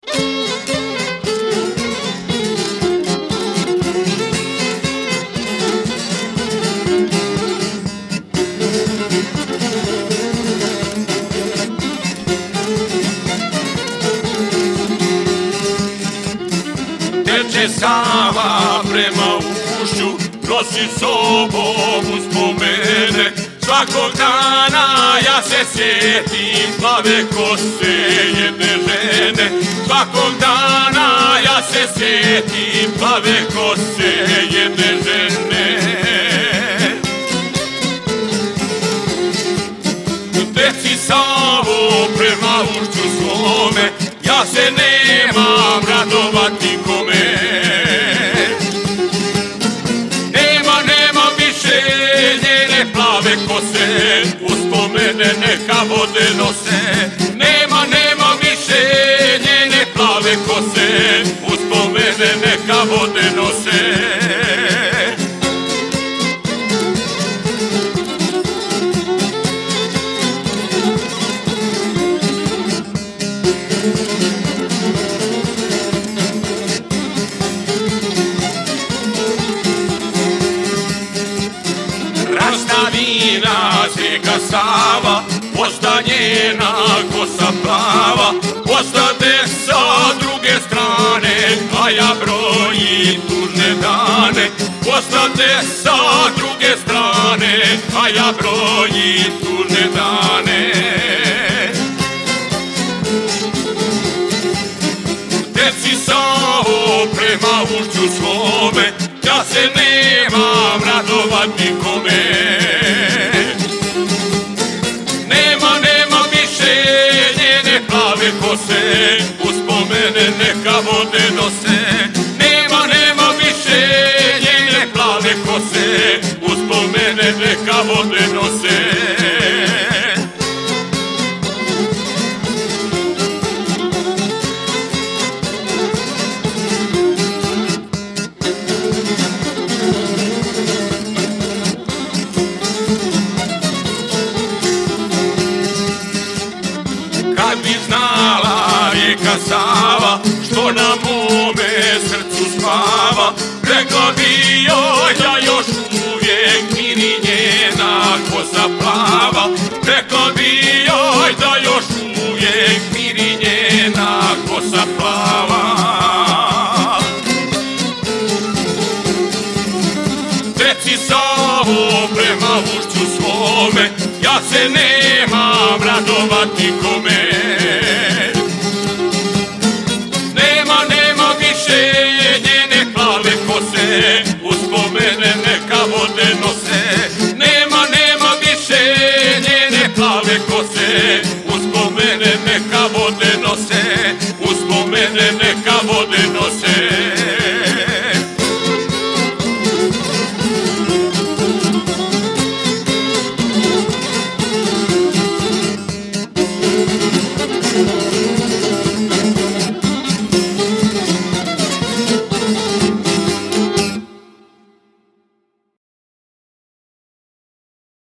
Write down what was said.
Teče Sava prema ušću, nosi sobom uspomene. Svakog dana ja se sjetim plave kose jedne žene. Svakog dana ja se sjetim plave kose jedne žene. Teci Savo prema ušću svome, ja se nemam radovati kome. Nema više njene plave kose, uspomene neka vode nose. Nema više njene plave kose, uspomene neka vode nose. Rastavina rijeka Sava, posta njena kosa plava. Ostade sa druge strane, a ja brojim tužne dane. Ostade sa druge strane, a ja brojim tužne dane. Teci Savo prema ušću svome, ja se nemam radovati kome. Nema više njene plave kose, uspomene neka vode nose. Nema više njene plave kose, uspomene neka vode nose. Kad bi znala rijeka Sava